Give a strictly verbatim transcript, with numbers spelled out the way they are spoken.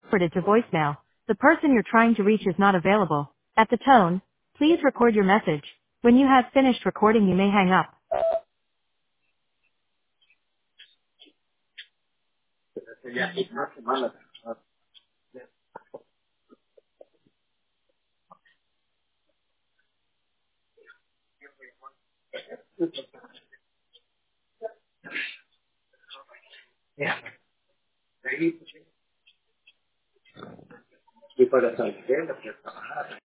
forwarded to voicemail. The person you're trying to reach is not available. At the tone, please record your message. When you have finished recording, you may hang up. Ya, una semana. Ya. Y para salir,